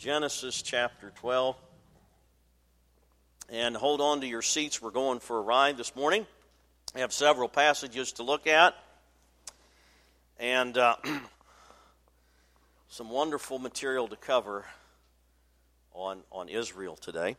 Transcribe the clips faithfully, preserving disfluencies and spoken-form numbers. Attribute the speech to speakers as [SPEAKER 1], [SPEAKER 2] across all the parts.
[SPEAKER 1] Genesis chapter twelve. And hold on to your seats. We're going for a ride this morning. We have several passages to look at. And uh, some wonderful material to cover on, on Israel today.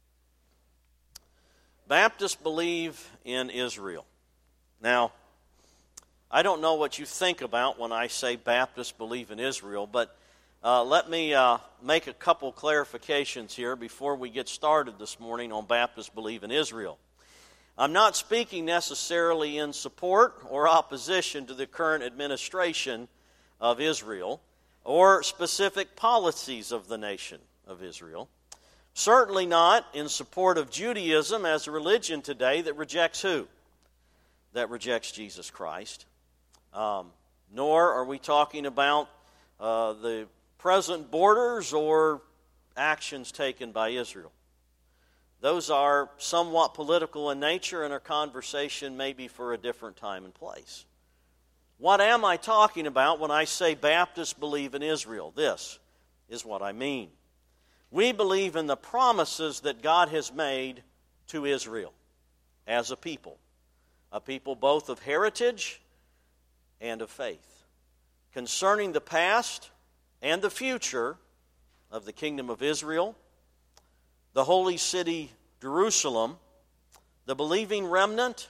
[SPEAKER 1] Baptists believe in Israel. Now, I don't know what you think about when I say Baptists believe in Israel, but uh, let me uh, make a couple clarifications here before we get started this morning on Baptists believe in Israel. I'm not speaking necessarily in support or opposition to the current administration of Israel or specific policies of the nation of Israel. Certainly not in support of Judaism as a religion today that rejects who? That rejects Jesus Christ. Um, nor are we talking about uh, the present borders or actions taken by Israel. Those are somewhat political in nature and a conversation maybe for a different time and place. What am I talking about when I say Baptists believe in Israel? This is what I mean. We believe in the promises that God has made to Israel as a people. A people both of heritage and of faith. Concerning the past and the future of the kingdom of Israel, the holy city Jerusalem, the believing remnant,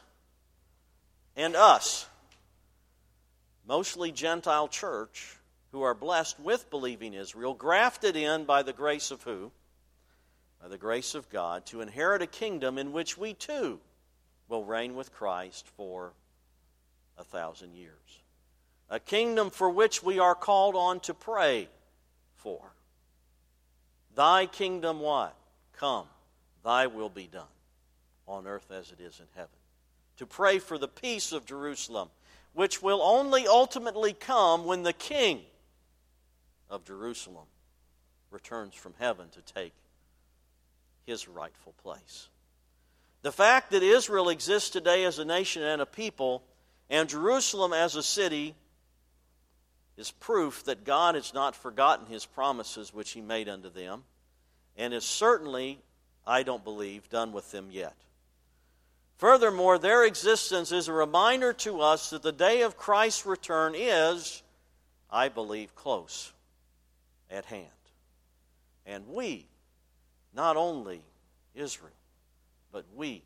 [SPEAKER 1] and us, mostly Gentile church, who are blessed with believing Israel, grafted in by the grace of who? By the grace of God, to inherit a kingdom in which we too will reign with Christ for a thousand years. A kingdom for which we are called on to pray for. Thy kingdom what? Come. Thy will be done on earth as it is in heaven. To pray for the peace of Jerusalem, which will only ultimately come when the King of Jerusalem returns from heaven to take his rightful place. The fact that Israel exists today as a nation and a people, and Jerusalem as a city, is proof that God has not forgotten his promises which he made unto them, and is certainly, I don't believe, done with them yet. Furthermore, their existence is a reminder to us that the day of Christ's return is, I believe, close at hand. And we, not only Israel, but we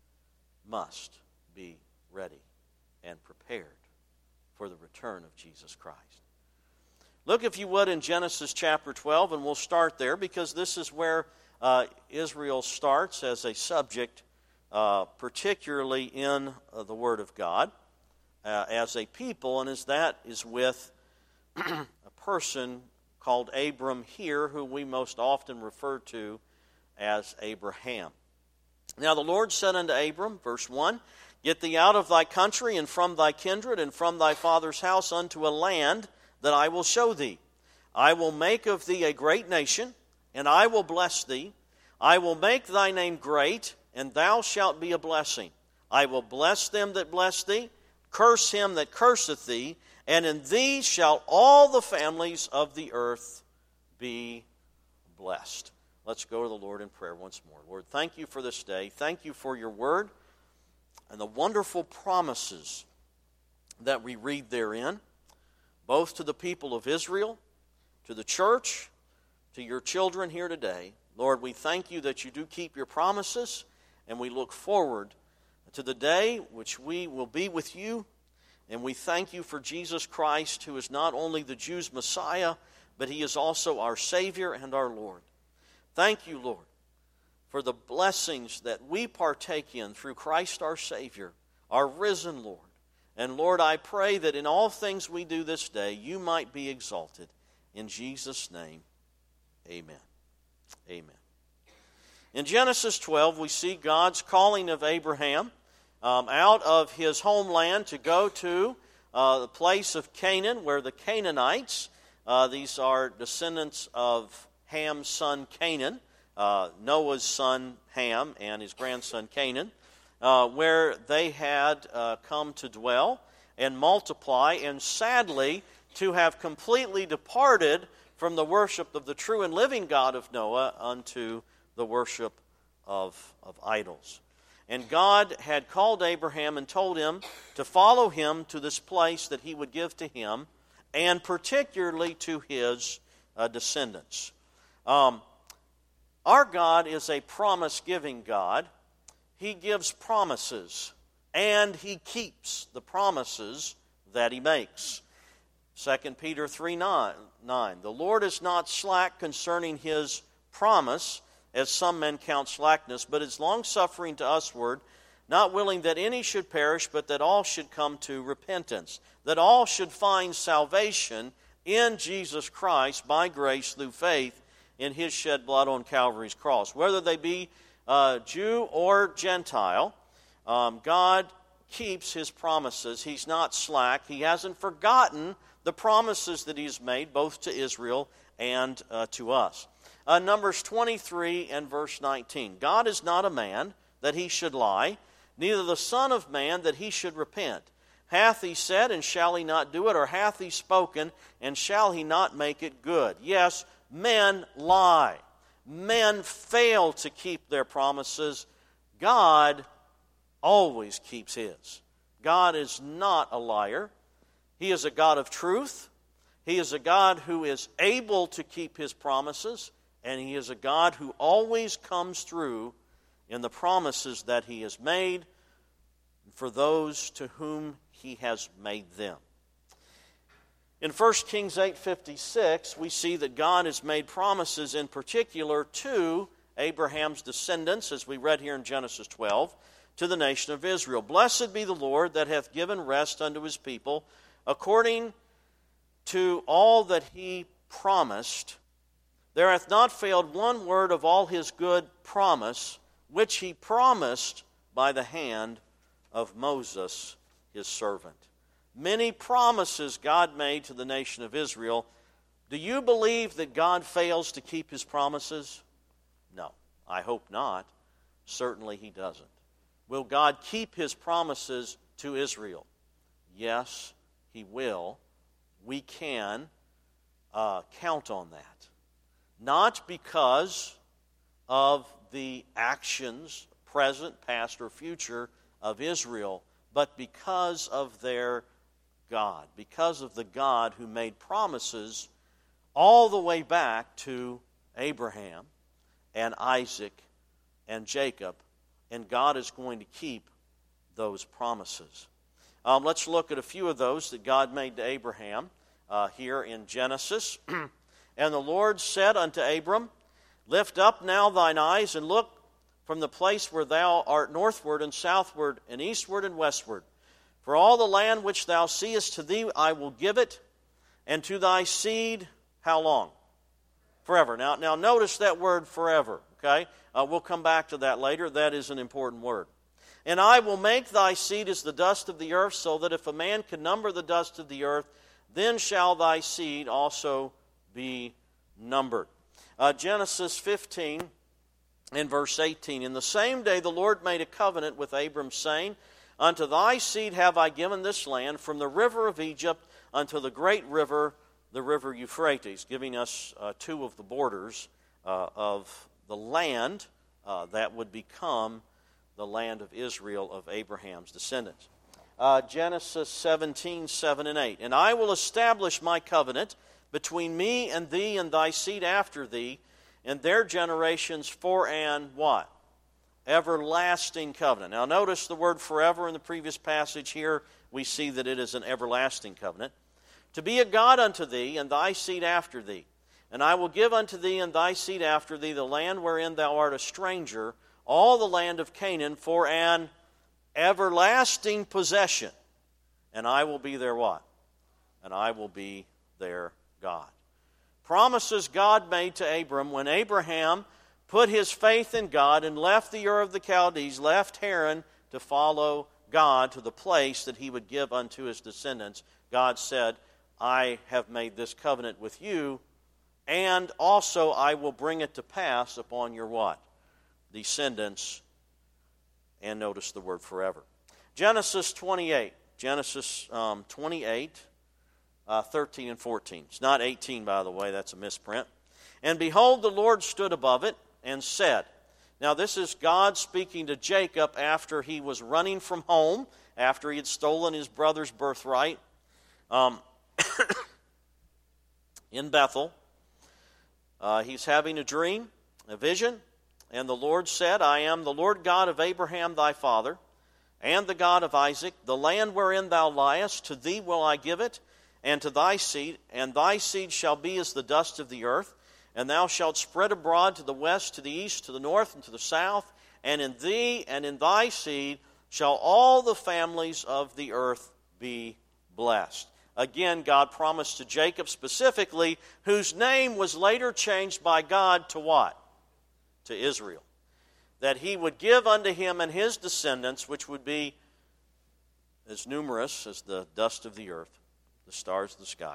[SPEAKER 1] must be ready and prepared for the return of Jesus Christ. Look, if you would, in Genesis chapter twelve, and we'll start there because this is where uh, Israel starts as a subject, uh, particularly in uh, the Word of God, uh, as a people, and as that is with a person called Abram here, who we most often refer to as Abraham. Now the Lord said unto Abram, verse one, Get thee out of thy country, and from thy kindred, and from thy father's house, unto a land that I will show thee. I will make of thee a great nation, and I will bless thee. I will make thy name great, and thou shalt be a blessing. I will bless them that bless thee, curse him that curseth thee, and in thee shall all the families of the earth be blessed. Let's go to the Lord in prayer once more. Lord, thank you for this day. Thank you for your word and the wonderful promises that we read therein, both to the people of Israel, to the church, to your children here today. Lord, we thank you that you do keep your promises, and we look forward to the day which we will be with you. And we thank you for Jesus Christ, who is not only the Jews' Messiah, but he is also our Savior and our Lord. Thank you, Lord, for the blessings that we partake in through Christ our Savior, our risen Lord. And Lord, I pray that in all things we do this day, you might be exalted. In Jesus' name, amen. Amen. In Genesis twelve, we see God's calling of Abraham um, out of his homeland to go to uh, the place of Canaan, where the Canaanites, uh, these are descendants of Ham's son Canaan, uh, Noah's son Ham and his grandson Canaan, uh, where they had uh, come to dwell and multiply, and sadly to have completely departed from the worship of the true and living God of Noah unto the worship of, of idols. And God had called Abraham and told him to follow him to this place that he would give to him, and particularly to his uh, descendants. Um, our God is a promise-giving God. He gives promises, and He keeps the promises that He makes. Second Peter three nine, the Lord is not slack concerning His promise, as some men count slackness, but is longsuffering to usward, not willing that any should perish, but that all should come to repentance, that all should find salvation in Jesus Christ by grace through faith in His shed blood on Calvary's cross. Whether they be uh, Jew or Gentile, um, God keeps His promises. He's not slack. He hasn't forgotten the promises that He's made, both to Israel and uh, to us. Uh, Numbers twenty-three and verse nineteen. God is not a man that He should lie, neither the Son of Man that He should repent. Hath He said, and shall He not do it? Or hath He spoken, and shall He not make it good? Yes, men lie. Men fail to keep their promises. God always keeps His. God is not a liar. He is a God of truth. He is a God who is able to keep His promises. And He is a God who always comes through in the promises that He has made for those to whom He has made them. In First Kings eight fifty-six, we see that God has made promises in particular to Abraham's descendants, as we read here in Genesis twelve, to the nation of Israel. Blessed be the Lord that hath given rest unto His people, according to all that He promised. There hath not failed one word of all His good promise, which He promised by the hand of Moses, His servant. Many promises God made to the nation of Israel. Do you believe that God fails to keep His promises? No, I hope not. Certainly He doesn't. Will God keep His promises to Israel? Yes, He will. We can uh, count on that. Not because of the actions, present, past, or future, of Israel, but because of their God, because of the God who made promises all the way back to Abraham and Isaac and Jacob, and God is going to keep those promises. Um, let's look at a few of those that God made to Abraham uh, here in Genesis. And the Lord said unto Abram, Lift up now thine eyes, and look from the place where thou art northward and southward and eastward and westward. For all the land which thou seest, to thee I will give it, and to thy seed, how long? Forever. Now, now notice that word forever, okay? Uh, we'll come back to that later. That is an important word. And I will make thy seed as the dust of the earth, so that if a man can number the dust of the earth, then shall thy seed also be numbered. Uh, Genesis fifteen and verse eighteen. In the same day the Lord made a covenant with Abram, saying, Unto thy seed have I given this land, from the river of Egypt unto the great river, the river Euphrates, giving us uh, two of the borders uh, of the land uh, that would become the land of Israel, of Abraham's descendants. Uh, Genesis seventeen, seven and eight. And I will establish my covenant between me and thee and thy seed after thee, and their generations for an what? Everlasting covenant. Now notice the word forever in the previous passage. Here we see that it is an everlasting covenant. To be a God unto thee and thy seed after thee. And I will give unto thee and thy seed after thee the land wherein thou art a stranger, all the land of Canaan, for an everlasting possession. And I will be their what? And I will be their God. Promises God made to Abram when Abraham put his faith in God and left the Ur of the Chaldees, left Haran to follow God to the place that He would give unto his descendants. God said, I have made this covenant with you, and also I will bring it to pass upon your what? Descendants. And notice the word forever. Genesis twenty-eight. Genesis um, twenty-eight uh, thirteen and fourteen. It's not eighteen, by the way. That's a misprint. And behold, the Lord stood above it and said. Now, this is God speaking to Jacob after he was running from home, after he had stolen his brother's birthright um, in Bethel. Uh, he's having a dream, a vision, and the Lord said, I am the Lord God of Abraham thy father, and the God of Isaac. The land wherein thou liest, to thee will I give it, and to thy seed, and thy seed shall be as the dust of the earth, and thou shalt spread abroad to the west, to the east, to the north, and to the south, and in thee and in thy seed shall all the families of the earth be blessed. Again, God promised to Jacob specifically, whose name was later changed by God to what? To Israel. That he would give unto him and his descendants, which would be as numerous as the dust of the earth, the stars of the sky,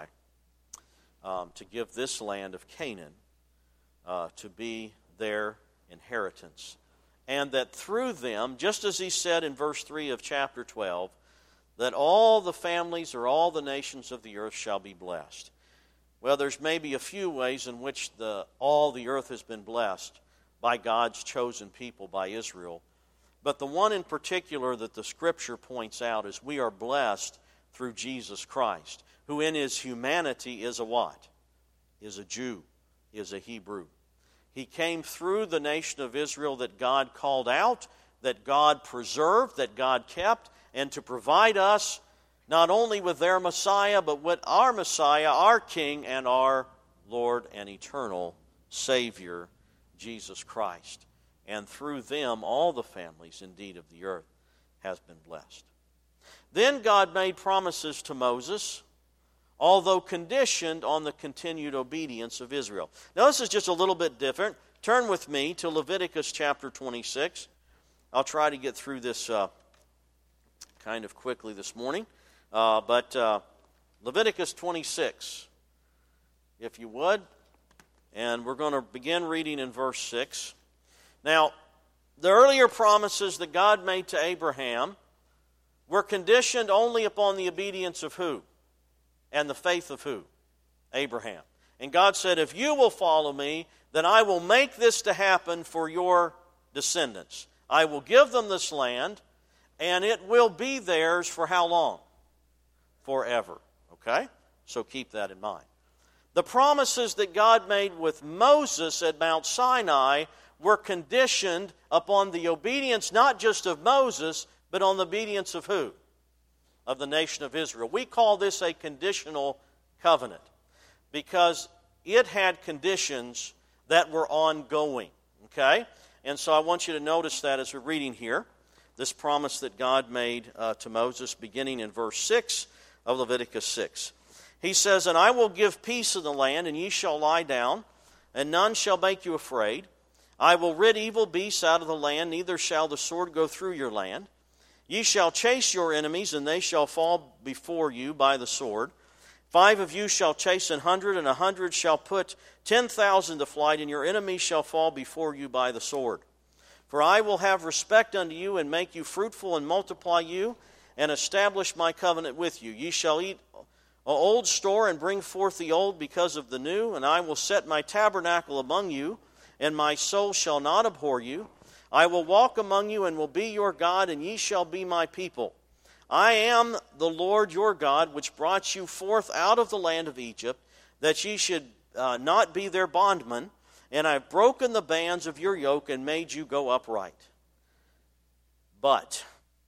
[SPEAKER 1] um, to give this land of Canaan uh, to be their inheritance. And that through them, just as he said in verse three of chapter twelve, that all the families or all the nations of the earth shall be blessed. Well, there's maybe a few ways in which the all the earth has been blessed by God's chosen people, by Israel. But the one in particular that the Scripture points out is we are blessed through Jesus Christ, who in his humanity is a what? Is a Jew, is a Hebrew. He came through the nation of Israel that God called out, that God preserved, that God kept, and to provide us not only with their Messiah, but with our Messiah, our King, and our Lord and eternal Savior, Jesus Christ. And through them, all the families, indeed, of the earth has been blessed. Then God made promises to Moses, although conditioned on the continued obedience of Israel. Now, this is just a little bit different. Turn with me to Leviticus chapter twenty-six. I'll try to get through this uh, kind of quickly this morning. Uh, but uh, Leviticus twenty-six, if you would. And we're going to begin reading in verse six. Now, the earlier promises that God made to Abraham were conditioned only upon the obedience of who? And the faith of who? Abraham. And God said, if you will follow me, then I will make this to happen for your descendants. I will give them this land, and it will be theirs for how long? Forever. Okay? So keep that in mind. The promises that God made with Moses at Mount Sinai were conditioned upon the obedience not just of Moses, but on the obedience of who? Of the nation of Israel. We call this a conditional covenant because it had conditions that were ongoing. Okay? And so I want you to notice that as we're reading here, this promise that God made uh, to Moses beginning in verse six of Leviticus six. He says, and I will give peace in the land, and ye shall lie down, and none shall make you afraid. I will rid evil beasts out of the land, neither shall the sword go through your land. Ye shall chase your enemies, and they shall fall before you by the sword. Five of you shall chase an hundred, and a hundred shall put ten thousand to flight, and your enemies shall fall before you by the sword. For I will have respect unto you, and make you fruitful, and multiply you, and establish my covenant with you. Ye shall eat old store, and bring forth the old because of the new, and I will set my tabernacle among you, and my soul shall not abhor you. I will walk among you, and will be your God, and ye shall be my people. I am the Lord your God, which brought you forth out of the land of Egypt, that ye should uh, not be their bondmen, and I have broken the bands of your yoke, and made you go upright. But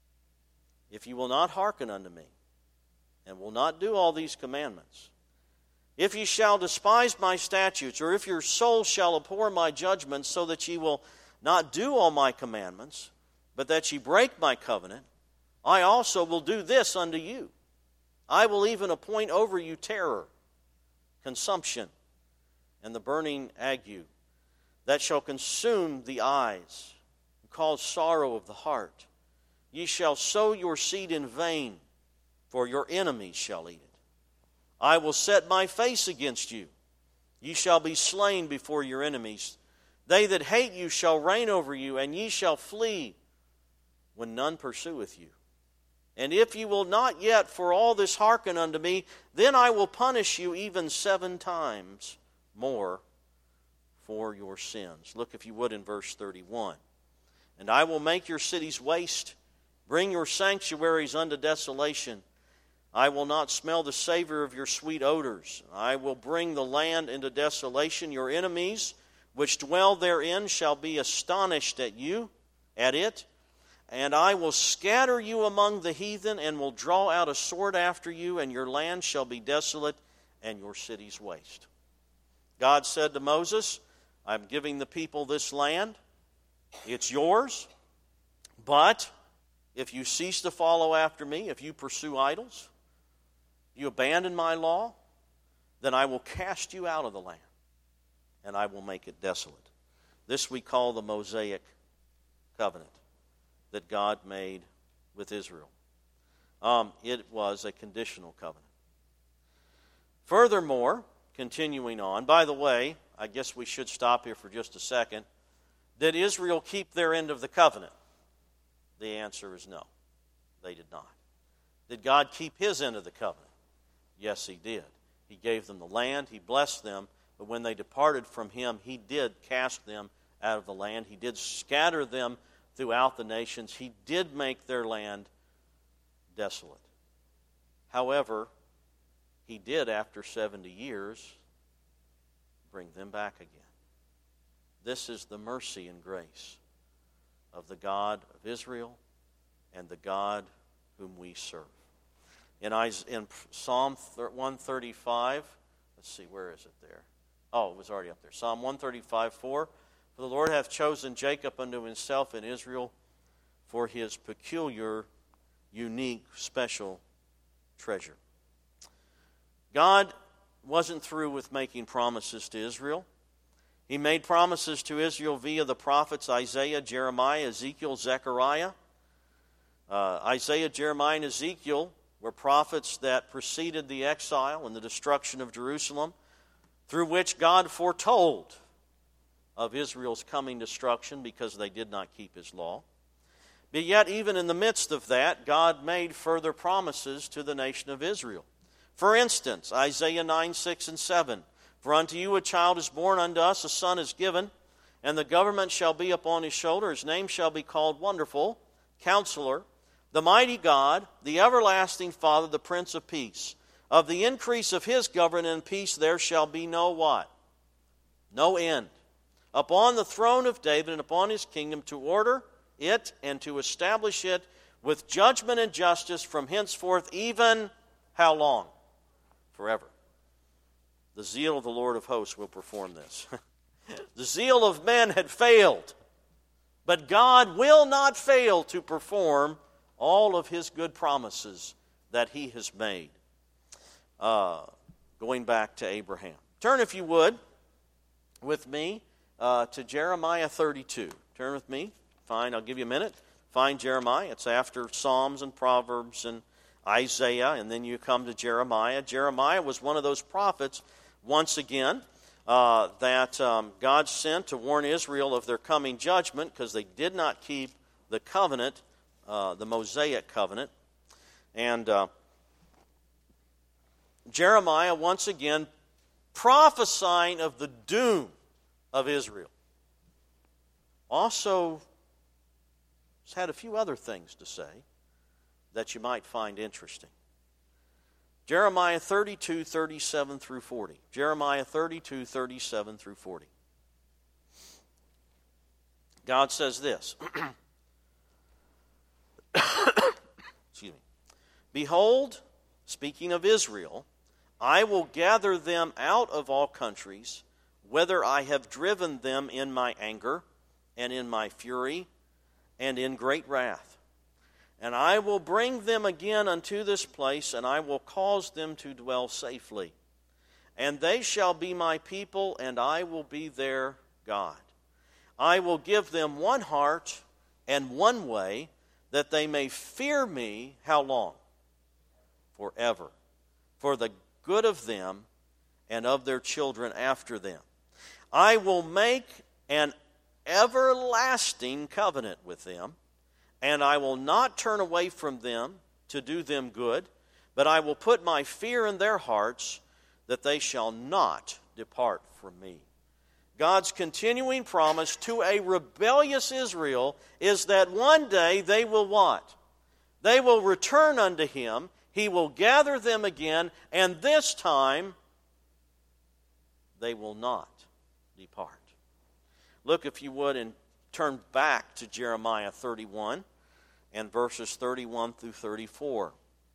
[SPEAKER 1] if you will not hearken unto me, and will not do all these commandments, if ye shall despise my statutes, or if your soul shall abhor my judgments, so that ye will not do all my commandments, but that ye break my covenant, I also will do this unto you. I will even appoint over you terror, consumption, and the burning ague, that shall consume the eyes, and cause sorrow of the heart. Ye shall sow your seed in vain, for your enemies shall eat it. I will set my face against you. Ye shall be slain before your enemies. They that hate you shall reign over you, and ye shall flee when none pursueth you. And if you will not yet for all this hearken unto me, then I will punish you even seven times more for your sins. Look, if you would, in verse thirty-one. And I will make your cities waste, bring your sanctuaries unto desolation. I will not smell the savor of your sweet odors. I will bring the land into desolation. Your enemies, which dwell therein, shall be astonished at you, at it. And I will scatter you among the heathen, and will draw out a sword after you, and your land shall be desolate, and your cities waste. God said to Moses, I'm giving the people this land. It's yours. But if you cease to follow after me, if you pursue idols, you abandon my law, then I will cast you out of the land, and I will make it desolate. This we call the Mosaic covenant that God made with Israel. Um, it was a conditional covenant. Furthermore, continuing on, by the way, I guess we should stop here for just a second. Did Israel keep their end of the covenant? The answer is no. They did not. Did God keep his end of the covenant? Yes, he did. He gave them the land, he blessed them, but when they departed from him, he did cast them out of the land. He did scatter them throughout the nations. He did make their land desolate. However, he did, after seventy years, bring them back again. This is the mercy and grace of the God of Israel and the God whom we serve. In, in Psalm one thirty-five, let's see, where is it there? Oh, it was already up there. Psalm one thirty-five, four. For the Lord hath chosen Jacob unto himself, and Israel for his peculiar, unique, special treasure. God wasn't through with making promises to Israel. He made promises to Israel via the prophets Isaiah, Jeremiah, Ezekiel, Zechariah. Uh, Isaiah, Jeremiah, and Ezekiel were prophets that preceded the exile and the destruction of Jerusalem, through which God foretold of Israel's coming destruction because they did not keep his law. But yet, even in the midst of that, God made further promises to the nation of Israel. For instance, Isaiah nine, six, and seven. For unto you a child is born, unto us a son is given, and the government shall be upon his shoulder. His name shall be called Wonderful, Counselor, the Mighty God, the Everlasting Father, the Prince of Peace. Of the increase of his government and peace there shall be no what? No end. Upon the throne of David and upon his kingdom, to order it and to establish it with judgment and justice from henceforth, even how long? Forever. The zeal of the Lord of hosts will perform this. The zeal of men had failed, but God will not fail to perform all of his good promises that he has made. Uh, going back to Abraham. Turn, if you would, with me uh, to Jeremiah thirty-two. Turn with me. Fine, I'll give you a minute. Find Jeremiah. It's after Psalms and Proverbs and Isaiah, and then you come to Jeremiah. Jeremiah was one of those prophets, once again, uh, that um, God sent to warn Israel of their coming judgment because they did not keep the covenant, uh, the Mosaic covenant. And uh, Jeremiah, once again, prophesying of the doom of Israel. Also, has had a few other things to say that you might find interesting. Jeremiah thirty-two, thirty-seven through forty. Jeremiah thirty-two, thirty-seven through forty. God says this. Excuse me. Behold, speaking of Israel, I will gather them out of all countries, whither I have driven them in my anger, and in my fury, and in great wrath. And I will bring them again unto this place, and I will cause them to dwell safely. And they shall be my people, and I will be their God. I will give them one heart and one way, that they may fear me, how long? Forever. For the good of them and of their children after them. I will make an everlasting covenant with them, and I will not turn away from them, to do them good, but I will put my fear in their hearts, that they shall not depart from me. God's continuing promise to a rebellious Israel is that one day they will what? They will return unto Him. He will gather them again, and this time they will not depart. Look, if you would, and turn back to Jeremiah thirty-one and verses thirty-one through thirty-four.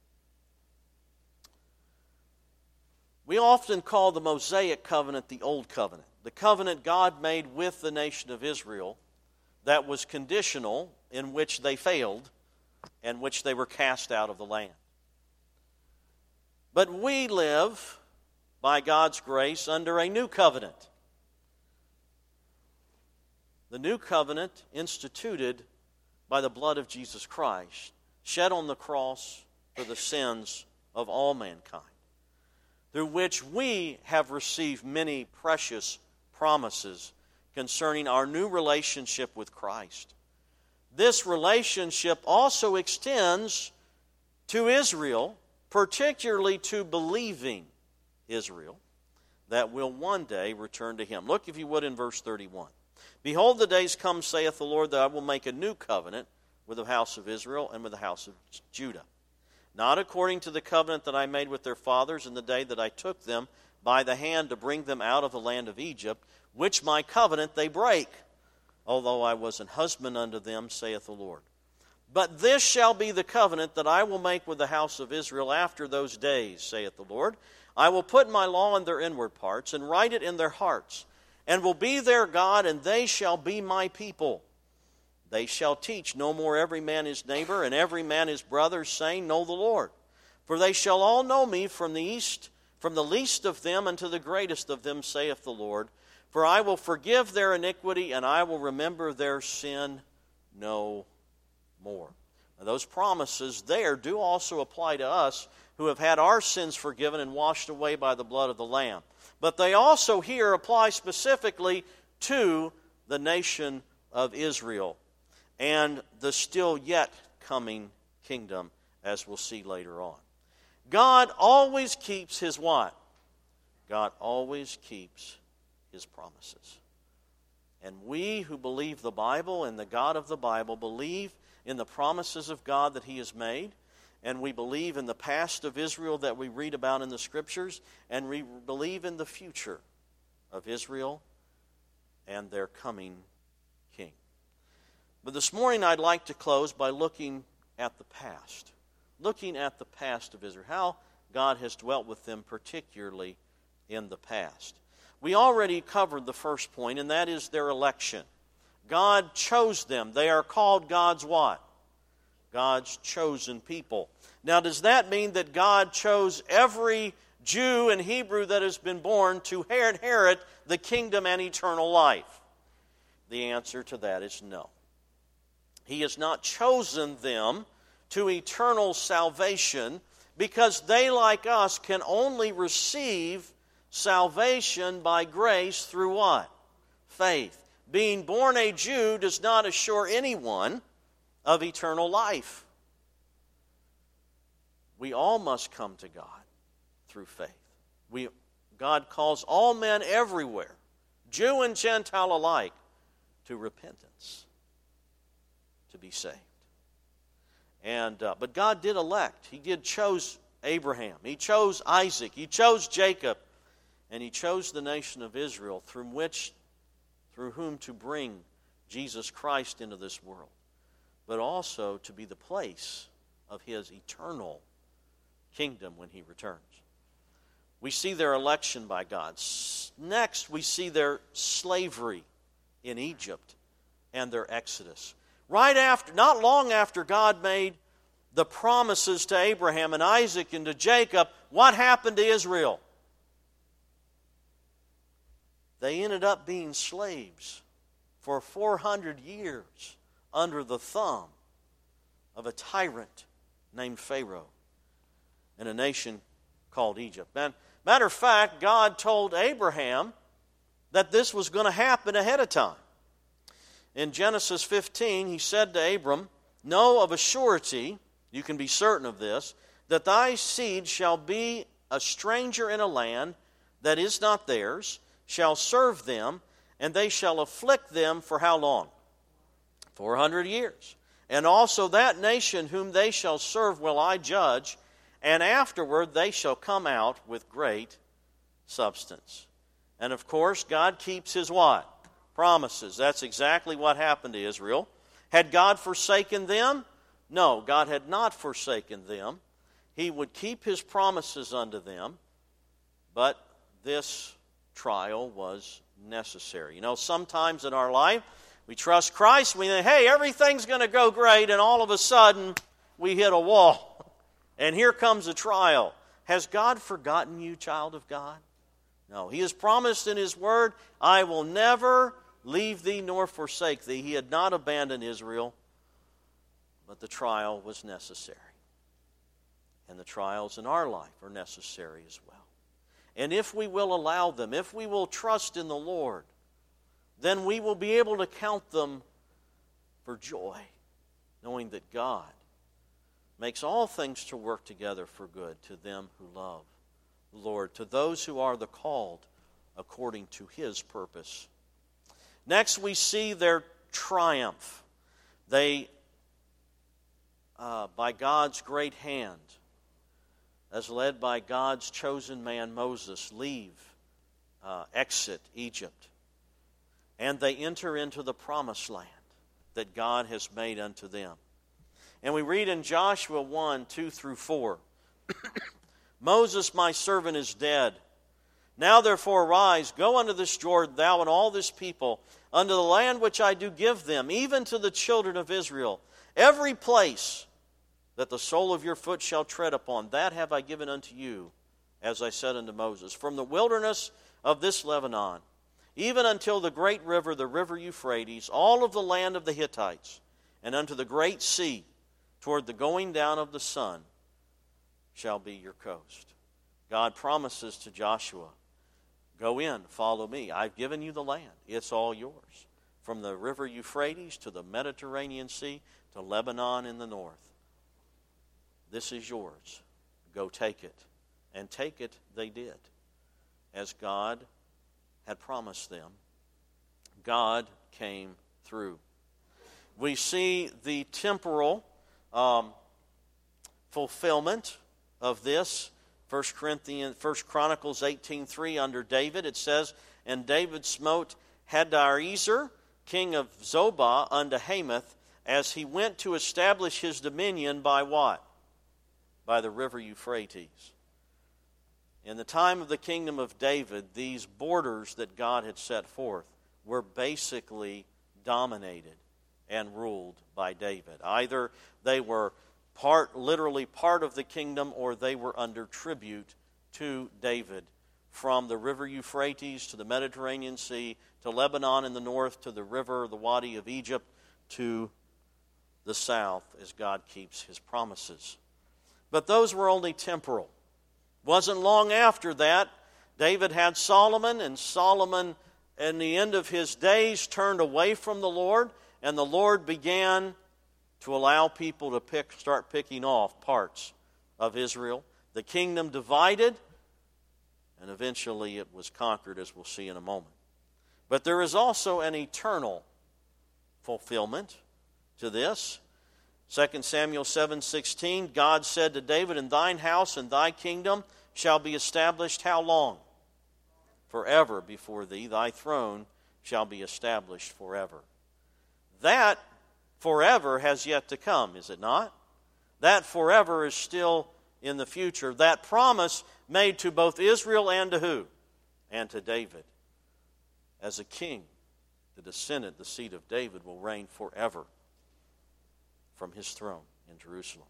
[SPEAKER 1] We often call the Mosaic covenant the Old Covenant, the covenant God made with the nation of Israel that was conditional, in which they failed, and which they were cast out of the land. But we live, by God's grace, under a new covenant. The new covenant instituted by the blood of Jesus Christ, shed on the cross for the sins of all mankind, through which we have received many precious promises concerning our new relationship with Christ. This relationship also extends to Israel, particularly to believing Israel, that will one day return to Him. Look, if you would, in verse thirty-one. Behold, the days come, saith the Lord, that I will make a new covenant with the house of Israel and with the house of Judah. Not according to the covenant that I made with their fathers in the day that I took them by the hand to bring them out of the land of Egypt, which my covenant they break, although I was an husband unto them, saith the Lord. But this shall be the covenant that I will make with the house of Israel after those days, saith the Lord. I will put my law in their inward parts, and write it in their hearts, and will be their God, and they shall be my people. They shall teach no more every man his neighbor, and every man his brother, saying, Know the Lord. For they shall all know me from the east, from the least of them unto the greatest of them, saith the Lord. For I will forgive their iniquity, and I will remember their sin no more. Now, those promises there do also apply to us who have had our sins forgiven and washed away by the blood of the Lamb. But they also here apply specifically to the nation of Israel and the still yet coming kingdom, as we'll see later on. God always keeps His what? God always keeps His promises. And we who believe the Bible and the God of the Bible believe in the promises of God that He has made, and we believe in the past of Israel that we read about in the Scriptures, and we believe in the future of Israel and their coming king. But this morning I'd like to close by looking at the past. Looking at the past of Israel, how God has dwelt with them, particularly in the past. We already covered the first point, and that is their election. God chose them. They are called God's what? God's chosen people. Now, does that mean that God chose every Jew and Hebrew that has been born to inherit the kingdom and eternal life? The answer to that is no. He has not chosen them to eternal salvation, because they, like us, can only receive salvation by grace through what? Faith. Being born a Jew does not assure anyone of eternal life. We all must come to God through faith. We, God calls all men everywhere, Jew and Gentile alike, to repentance, to be saved. And uh, but God did elect. He did chose Abraham. He chose Isaac. He chose Jacob. And He chose the nation of Israel, through which, through whom to bring Jesus Christ into this world, but also to be the place of His eternal kingdom when He returns. We see their election by God. Next, we see their slavery in Egypt and their exodus. Right after, not long after God made the promises to Abraham and Isaac and to Jacob, what happened to Israel? They ended up being slaves for four hundred years under the thumb of a tyrant named Pharaoh in a nation called Egypt. And matter of fact, God told Abraham that this was going to happen ahead of time. In Genesis fifteen, He said to Abram, Know of a surety, you can be certain of this, that thy seed shall be a stranger in a land that is not theirs, shall serve them, and they shall afflict them for how long? Four hundred years. And also that nation whom they shall serve will I judge, and afterward they shall come out with great substance. And of course, God keeps His what? Promises. That's exactly what happened to Israel. Had God forsaken them? No, God had not forsaken them. He would keep His promises unto them, but this trial was necessary. You know, sometimes in our life, we trust Christ, we think, hey, everything's going to go great, and all of a sudden, we hit a wall. And here comes a trial. Has God forgotten you, child of God? No. He has promised in His Word, I will never leave thee nor forsake thee. He had not abandoned Israel, but the trial was necessary. And the trials in our life are necessary as well. And if we will allow them, if we will trust in the Lord, then we will be able to count them for joy, knowing that God makes all things to work together for good to them who love the Lord, to those who are the called according to His purpose. Next, we see their triumph. They, uh, by God's great hand, as led by God's chosen man Moses, leave, uh, exit Egypt. And they enter into the promised land that God has made unto them. And we read in Joshua one, two through four, Moses, my servant, is dead. Now therefore arise, go unto this Jordan, thou and all this people, unto the land which I do give them, even to the children of Israel. Every place that the sole of your foot shall tread upon, that have I given unto you, as I said unto Moses, from the wilderness of this Lebanon, even until the great river, the river Euphrates, all of the land of the Hittites, and unto the great sea, toward the going down of the sun, shall be your coast. God promises to Joshua, go in, follow me. I've given you the land. It's all yours. From the river Euphrates to the Mediterranean Sea to Lebanon in the north. This is yours. Go take it. And take it they did, as God had promised them. God came through. We see the temporal um, fulfillment of this. First Corinthians, First Chronicles eighteen three, under David, it says, and David smote Hadarezer, king of Zobah, unto Hamath, as he went to establish his dominion by what? By the river Euphrates. In the time of the kingdom of David, these borders that God had set forth were basically dominated and ruled by David. Either they were part, literally part of the kingdom, or they were under tribute to David. From the river Euphrates to the Mediterranean Sea, to Lebanon in the north, to the river, the Wadi of Egypt, to the south, as God keeps His promises. But those were only temporal. Wasn't long after that, David had Solomon, and Solomon, in the end of his days, turned away from the Lord, and the Lord began to allow people to pick, start picking off parts of Israel. The kingdom divided, and eventually it was conquered, as we'll see in a moment. But there is also an eternal fulfillment to this. Second Samuel seven sixteen, God said to David, and thine house and thy kingdom shall be established how long? Forever before thee. Thy throne shall be established forever. That forever has yet to come, is it not? That forever is still in the future. That promise made to both Israel and to who? And to David. As a king, the descendant, the seed of David, will reign forever from his throne in Jerusalem.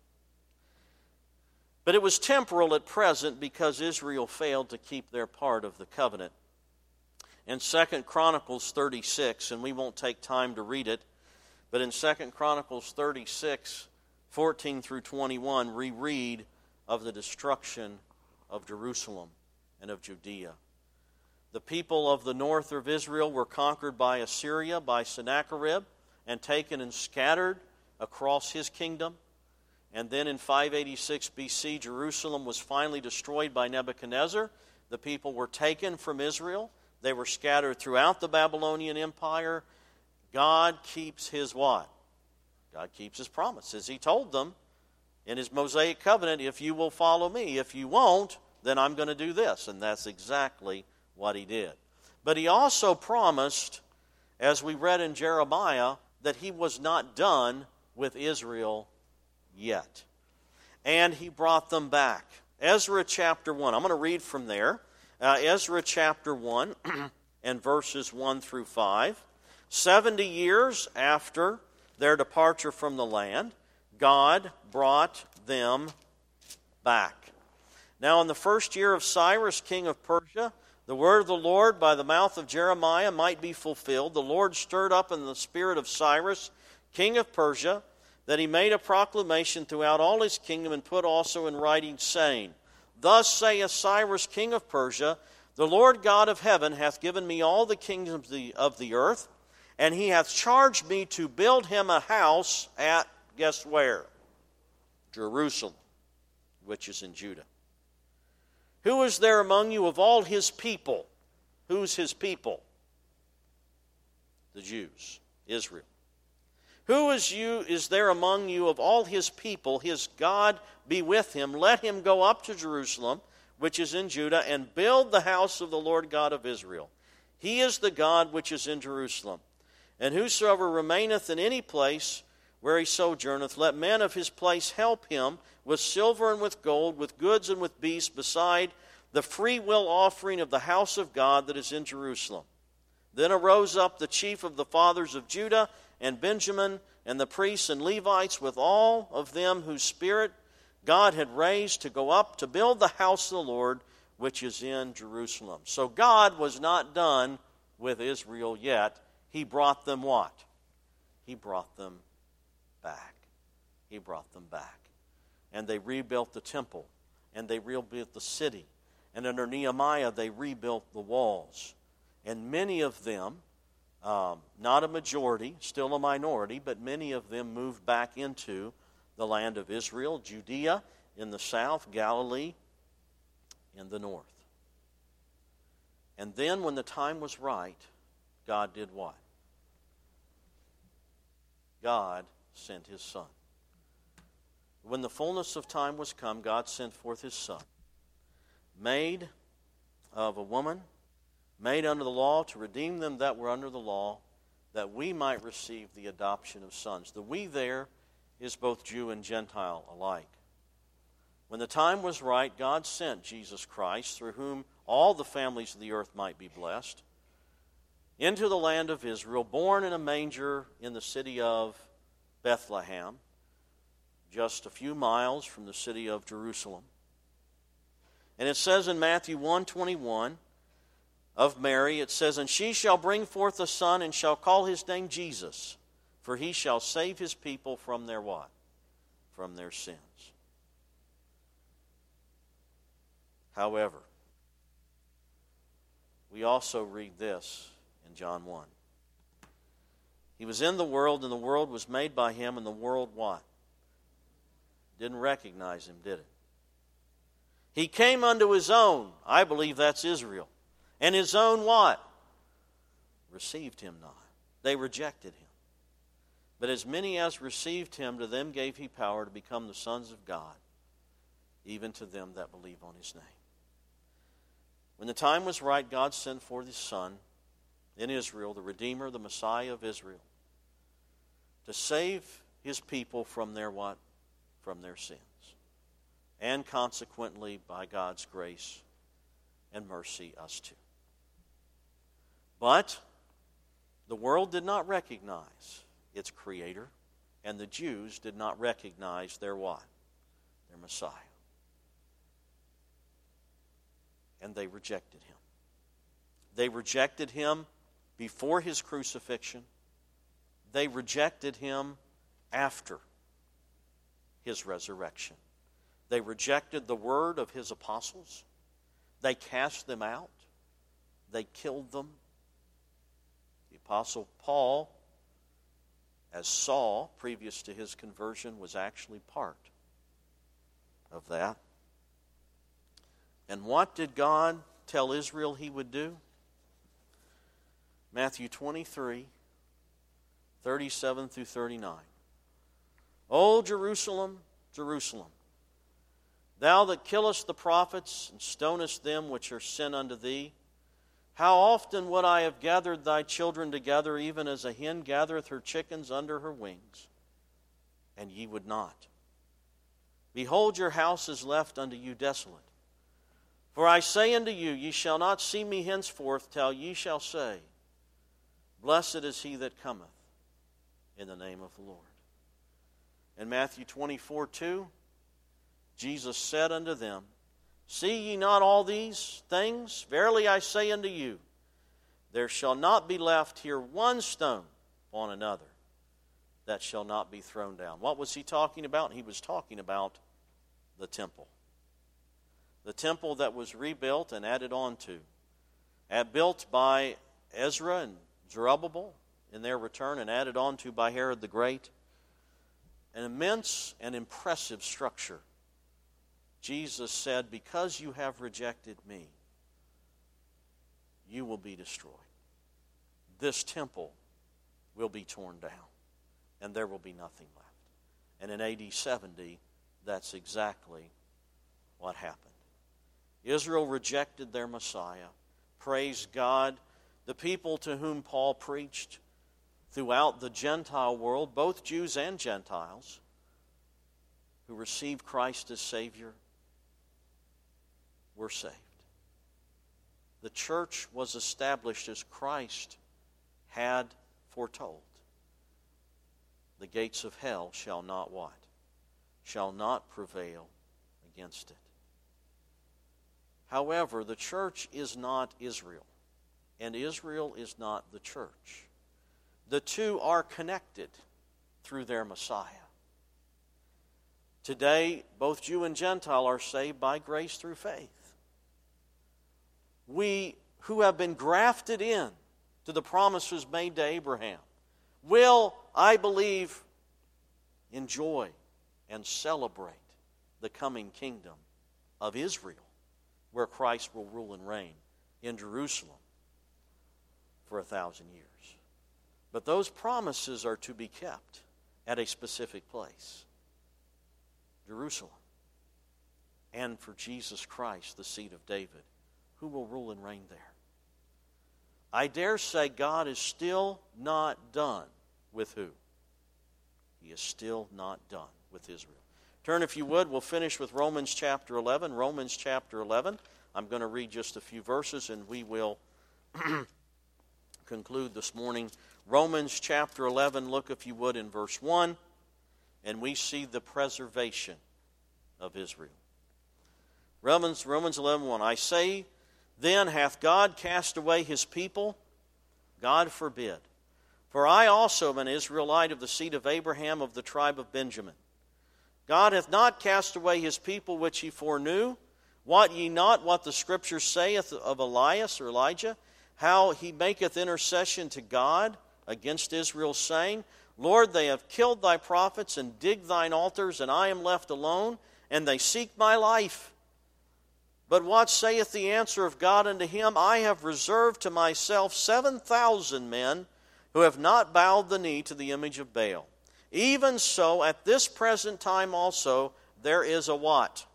[SPEAKER 1] But it was temporal at present because Israel failed to keep their part of the covenant. In Second Chronicles thirty-six, and we won't take time to read it, but in Second Chronicles thirty-six, fourteen through twenty-one, we read of the destruction of Jerusalem and of Judea. The people of the north of Israel were conquered by Assyria, by Sennacherib, and taken and scattered across his kingdom. And then in five eighty-six B C, Jerusalem was finally destroyed by Nebuchadnezzar. The people were taken from Israel. They were scattered throughout the Babylonian Empire. God keeps His what? God keeps His promises. He told them in His Mosaic covenant, if you will follow me, if you won't, then I'm going to do this. And that's exactly what He did. But He also promised, as we read in Jeremiah, that He was not done with Israel yet. And He brought them back. Ezra chapter one. I'm going to read from there. Uh, Ezra chapter one and verses one through five. Seventy years after their departure from the land, God brought them back. Now in the first year of Cyrus, king of Persia, the word of the Lord by the mouth of Jeremiah might be fulfilled. The Lord stirred up in the spirit of Cyrus, king of Persia, that he made a proclamation throughout all his kingdom and put also in writing, saying, Thus saith Cyrus, king of Persia, the Lord God of heaven hath given me all the kingdoms of the, of the earth, and He hath charged me to build Him a house at, guess where? Jerusalem, which is in Judah. Who is there among you of all His people? Who's His people? The Jews, Israel. Who is you is there among you of all His people? His God be with him. Let him go up to Jerusalem, which is in Judah, and build the house of the Lord God of Israel. He is the God which is in Jerusalem. And whosoever remaineth in any place where he sojourneth, let men of his place help him with silver and with gold, with goods and with beasts, beside the free will offering of the house of God that is in Jerusalem. Then arose up the chief of the fathers of Judah and Benjamin, and the priests and Levites, with all of them whose spirit God had raised to go up to build the house of the Lord, which is in Jerusalem. So God was not done with Israel yet. He brought them what? He brought them back. He brought them back. And they rebuilt the temple, and they rebuilt the city. And under Nehemiah, they rebuilt the walls. And many of them, um, not a majority, still a minority, but many of them moved back into the land of Israel, Judea in the south, Galilee in the north. And then when the time was right, God did what? God sent His Son. When the fullness of time was come, God sent forth His Son, made of a woman, made under the law, to redeem them that were under the law, that we might receive the adoption of sons. The we there is both Jew and Gentile alike. When the time was right, God sent Jesus Christ, through whom all the families of the earth might be blessed, into the land of Israel, born in a manger in the city of Bethlehem, just a few miles from the city of Jerusalem. And it says in Matthew one twenty-one of Mary, it says, And she shall bring forth a son, and shall call his name Jesus, for he shall save his people from their what? From their sins. However, we also read this in John one. He was in the world, and the world was made by Him, and the world what? Didn't recognize Him, did it? He came unto His own. I believe that's Israel. And His own what? Received Him not. They rejected Him. But as many as received Him, to them gave He power to become the sons of God, even to them that believe on His name. When the time was right, God sent forth His Son in Israel, the Redeemer, the Messiah of Israel, to save His people from their what? From their sins. And consequently, by God's grace and mercy, us too. But the world did not recognize its Creator, and the Jews did not recognize their what? Their Messiah. And they rejected Him. They rejected Him before His crucifixion. They rejected Him after His resurrection. They rejected the word of His apostles. They cast them out. They killed them. The Apostle Paul, as Saul, previous to his conversion, was actually part of that. And what did God tell Israel he would do? Matthew twenty-three, thirty-seven through thirty-nine. O Jerusalem, Jerusalem, thou that killest the prophets and stonest them which are sent unto thee, how often would I have gathered thy children together, even as a hen gathereth her chickens under her wings, and ye would not. Behold, your house is left unto you desolate. For I say unto you, ye shall not see me henceforth till ye shall say, Blessed is he that cometh in the name of the Lord. In Matthew twenty-four, two, Jesus said unto them, See ye not all these things? Verily I say unto you, there shall not be left here one stone upon another that shall not be thrown down. What was he talking about? He was talking about the temple. The temple that was rebuilt and added on to. And built by Ezra and Zerubbabel in their return and added on to by Herod the Great. An immense and impressive structure. Jesus said, because you have rejected me, you will be destroyed. This temple will be torn down, and there will be nothing left. And in A D seventy, that's exactly what happened. Israel rejected their Messiah. Praise God. The people to whom Paul preached throughout the Gentile world, both Jews and Gentiles, who received Christ as Savior, were saved. The church was established as Christ had foretold. The gates of hell shall not what? Shall not prevail against it. However, the church is not Israel, and Israel is not the church. The two are connected through their Messiah. Today, both Jew and Gentile are saved by grace through faith. We who have been grafted in to the promises made to Abraham will, I believe, enjoy and celebrate the coming kingdom of Israel, where Christ will rule and reign in Jerusalem for a thousand years. But those promises are to be kept at a specific place, Jerusalem, and for Jesus Christ, the seed of David, who will rule and reign there. I dare say God is still not done with who? He is still not done with Israel. Turn, if you would, we'll finish with Romans chapter eleven. Romans chapter eleven. I'm going to read just a few verses and we will conclude this morning. Romans chapter eleven, look if you would in verse one, and we see the preservation of Israel. Romans, Romans eleven, one. I say, then hath God cast away his people? God forbid. For I also am an Israelite of the seed of Abraham, of the tribe of Benjamin. God hath not cast away his people which he foreknew. Wot ye not what the Scripture saith of Elias or Elijah, how he maketh intercession to God against Israel, saying, Lord, they have killed thy prophets and digged thine altars, and I am left alone, and they seek my life. But what saith the answer of God unto him? I have reserved to myself seven thousand men who have not bowed the knee to the image of Baal. Even so, at this present time also, there is a what?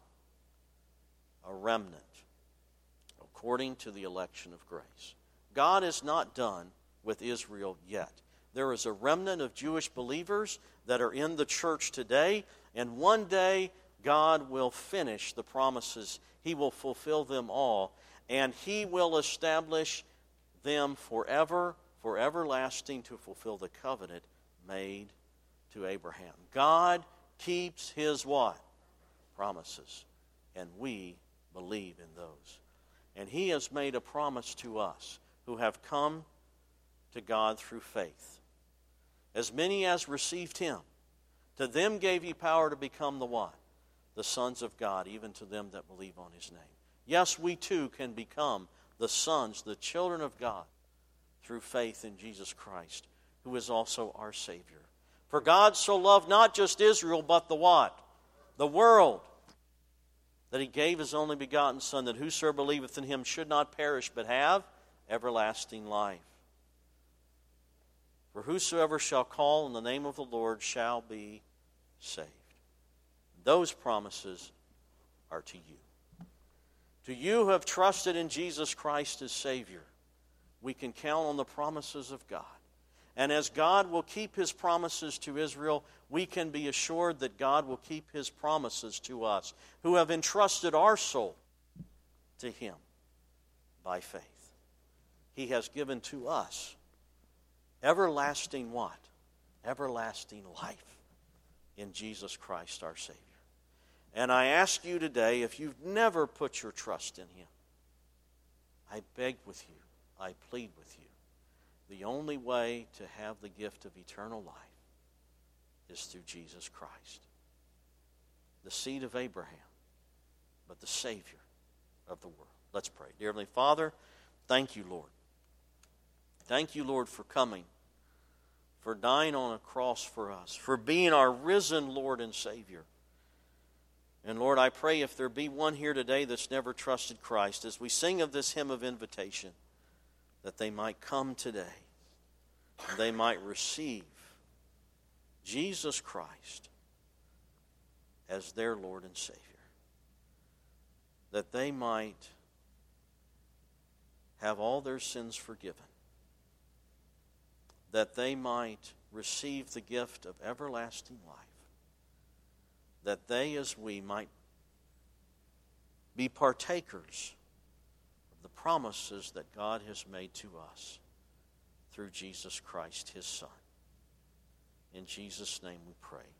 [SPEAKER 1] A remnant, according to the election of grace. God is not done with Israel yet. There is a remnant of Jewish believers that are in the church today, and one day God will finish the promises. He will fulfill them all, and He will establish them forever, for everlasting, to fulfill the covenant made to Abraham. God keeps His what? Promises, and we believe in those. And He has made a promise to us who have come to God through faith. As many as received Him, to them gave He power to become the what? The sons of God, even to them that believe on His name. Yes, we too can become the sons, the children of God, through faith in Jesus Christ, who is also our Savior. For God so loved not just Israel, but the what? The world. that he gave his only begotten Son, that whosoever believeth in him should not perish, but have everlasting life. For whosoever shall call on the name of the Lord shall be saved. Those promises are to you. To you who have trusted in Jesus Christ as Savior, we can count on the promises of God. And as God will keep his promises to Israel, we can be assured that God will keep his promises to us, who have entrusted our soul to him by faith. He has given to us everlasting what? Everlasting life in Jesus Christ our Savior. And I ask you today, if you've never put your trust in him, I beg with you, I plead with you, the only way to have the gift of eternal life is through Jesus Christ, the seed of Abraham, but the Savior of the world. Let's pray. Dear Heavenly Father, thank you, Lord. Thank you, Lord, for coming, for dying on a cross for us, for being our risen Lord and Savior. And Lord, I pray if there be one here today that's never trusted Christ, as we sing of this hymn of invitation, that they might come today, and they might receive Jesus Christ as their Lord and Savior. That they might have all their sins forgiven. That they might receive the gift of everlasting life. That they, as we, might be partakers of the promises that God has made to us through Jesus Christ, his Son. In Jesus' name we pray.